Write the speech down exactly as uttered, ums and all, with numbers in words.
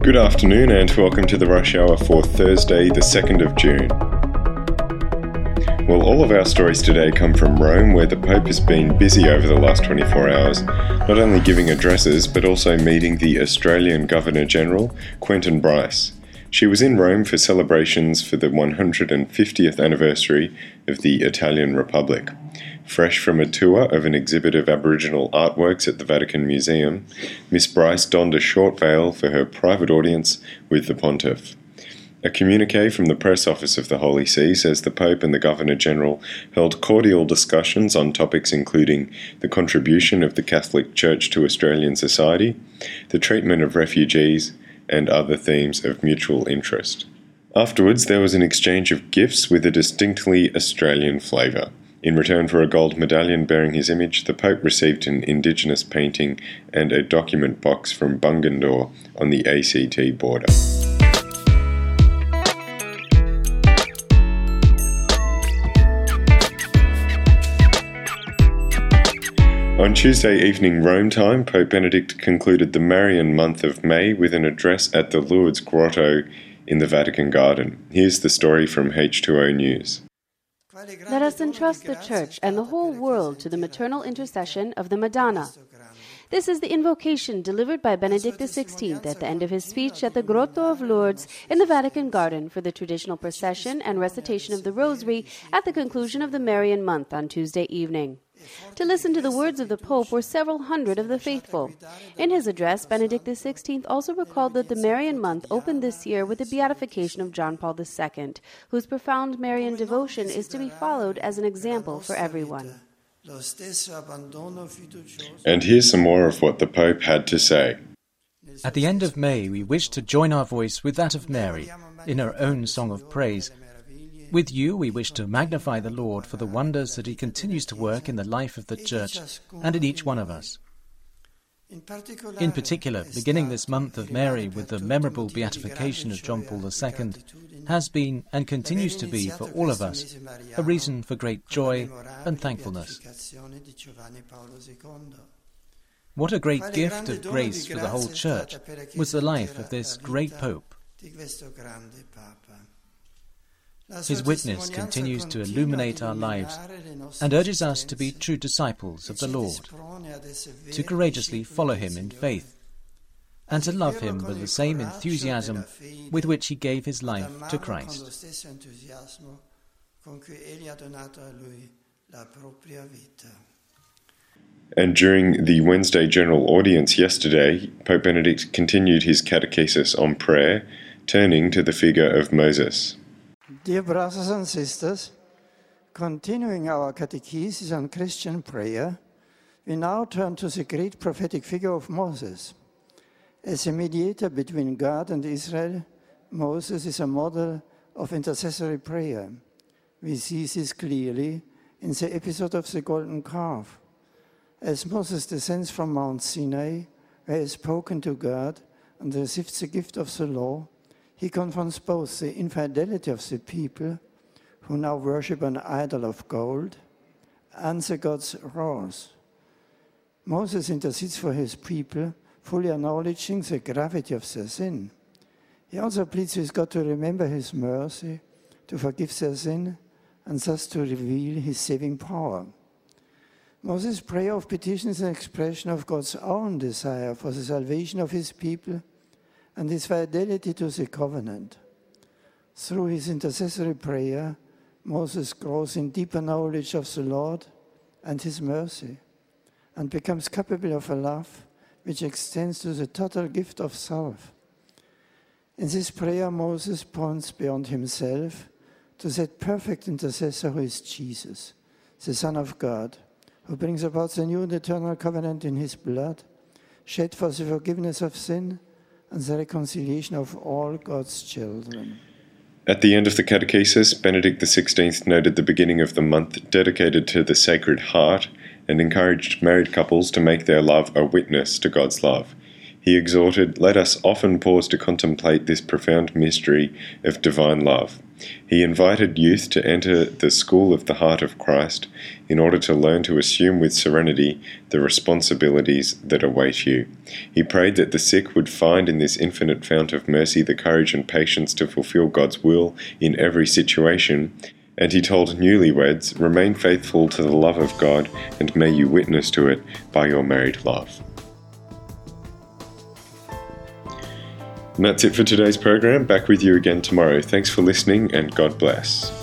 Good afternoon and welcome to the Rush Hour for Thursday, the second of June. Well, all of our stories today come from Rome, where the Pope has been busy over the last twenty-four hours, not only giving addresses, but also meeting the Australian Governor-General, Quentin Bryce. She was in Rome for celebrations for the one hundred fiftieth anniversary of the Italian Republic. Fresh from a tour of an exhibit of Aboriginal artworks at the Vatican Museum, Miss Bryce donned a short veil for her private audience with the Pontiff. A communiqué from the press office of the Holy See says the Pope and the Governor-General held cordial discussions on topics including the contribution of the Catholic Church to Australian society, the treatment of refugees, and other themes of mutual interest. Afterwards, there was an exchange of gifts with a distinctly Australian flavour. In return for a gold medallion bearing his image, the Pope received an Indigenous painting and a document box from Bungendore on the A C T border. On Tuesday evening Rome time, Pope Benedict concluded the Marian month of May with an address at the Lourdes Grotto in the Vatican Garden. Here's the story from H two O News. Let us entrust the Church and the whole world to the maternal intercession of the Madonna. This is the invocation delivered by Benedict the sixteenth at the end of his speech at the Grotto of Lourdes in the Vatican Garden for the traditional procession and recitation of the Rosary at the conclusion of the Marian month on Tuesday evening. To listen to the words of the Pope were several hundred of the faithful. In his address, Benedict the sixteenth also recalled that the Marian month opened this year with the beatification of John Paul the Second, whose profound Marian devotion is to be followed as an example for everyone. And here's some more of what the Pope had to say. At the end of May, we wish to join our voice with that of Mary in her own song of praise. With you, we wish to magnify the Lord for the wonders that he continues to work in the life of the Church and in each one of us. In particular, beginning this month of Mary with the memorable beatification of John Paul the Second has been and continues to be for all of us a reason for great joy and thankfulness. What a great gift of grace for the whole Church was the life of this great Pope. His witness continues to illuminate our lives and urges us to be true disciples of the Lord, to courageously follow him in faith, and to love him with the same enthusiasm with which he gave his life to Christ. And during the Wednesday General Audience yesterday, Pope Benedict continued his catechesis on prayer, turning to the figure of Moses. Dear brothers and sisters, continuing our catechesis on Christian prayer, we now turn to the great prophetic figure of Moses. As a mediator between God and Israel, Moses is a model of intercessory prayer. We see this clearly in the episode of the golden calf. As Moses descends from Mount Sinai, where he has spoken to God and receives the gift of the law, he confronts both the infidelity of the people, who now worship an idol of gold, and the God's wrath. Moses intercedes for his people, fully acknowledging the gravity of their sin. He also pleads with God to remember his mercy, to forgive their sin, and thus to reveal his saving power. Moses' prayer of petition is an expression of God's own desire for the salvation of his people and his fidelity to the covenant. Through his intercessory prayer, Moses grows in deeper knowledge of the Lord and his mercy, and becomes capable of a love which extends to the total gift of self. In this prayer, Moses points beyond himself to that perfect intercessor who is Jesus, the Son of God, who brings about the new and eternal covenant in his blood, shed for the forgiveness of sin and the reconciliation of all God's children. At the end of the catechesis, Benedict the sixteenth noted the beginning of the month dedicated to the Sacred Heart and encouraged married couples to make their love a witness to God's love. He exhorted, "Let us often pause to contemplate this profound mystery of divine love. He invited youth to enter the school of the heart of Christ in order to learn to assume with serenity the responsibilities that await you. He prayed that the sick would find in this infinite fount of mercy the courage and patience to fulfill God's will in every situation. And he told newlyweds, remain faithful to the love of God, and may you witness to it by your married love. And that's it for today's program. Back with you again tomorrow. Thanks for listening, and God bless.